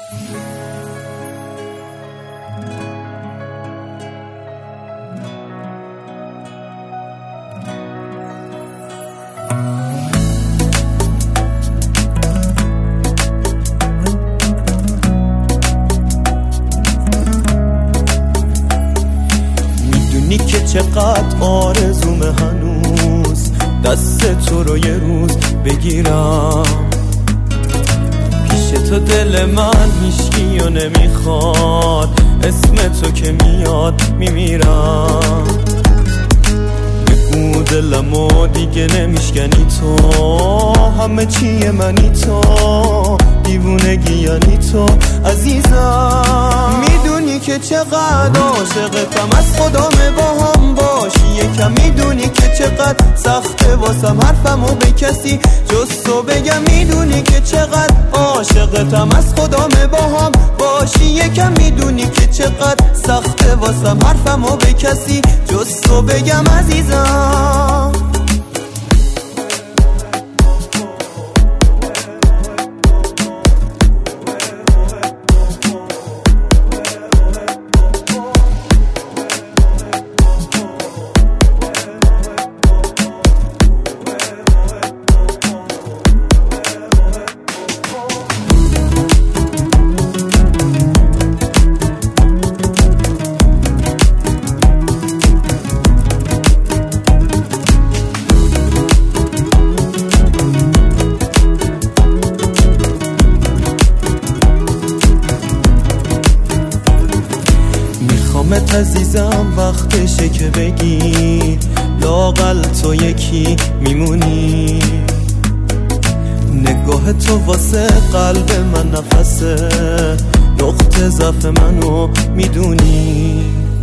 میدونی که چقدر آرزوم هنوز دست تو رو یه روز بگیرم پیش تو، دل من هیچکیو نمیخواد، اسم تو که میاد میمیرم. بگو دلمو دیگه نمیشکنی تو، همه چیه منی تو، دیوونگی یعنی تو عزیزم. میدونی که چقدر عاشقتم، از خدامه با هم باشی یکم. میدونی که چقدر سخته واسم حرفمو به کسی جز تو بگم. میدونی که چقدر عاشقتم، از خدامه با هم باشی یکم. میدونی که چقدر سخته واسم حرفمو به کسی جز تو بگم عزیزم. میخوامت عزیزم، وقتشه که بگی لااقل تو یکی میمونی. نگاه تو واسه قلب من نفسه، نقطه ضعف منو میدونی.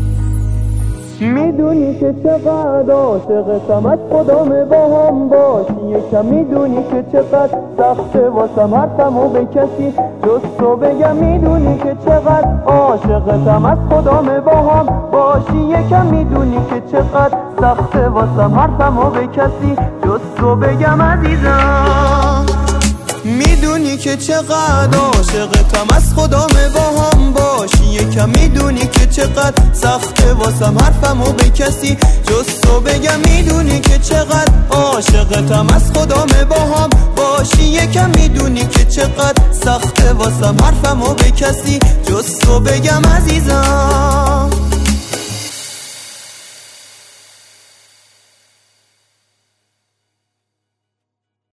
میدونی که چقدر عاشقتم، از خدامه با هم باشی یکم. میدونی که چقدر سخته واسم حرفمو به کسی جز تو بگم. میدونی که چقدر عاشقتم، از خدامه با هم باشی یکم. میدونی که چقدر سخته واسم حرفمو به کسی جز تو بگم عزیزم. میدونی که چقدر عاشقتم، از خدامه با هم باشی یکم. میدونی که چقدر سخته واسم حرفمو به کسی جز تو بگم. میدونی که چقدر عاشقتم، از خدامه با هم باشی یکم. میدونی که چقدر سخته واسم حرفمو به کسی جز تو بگم عزیزم.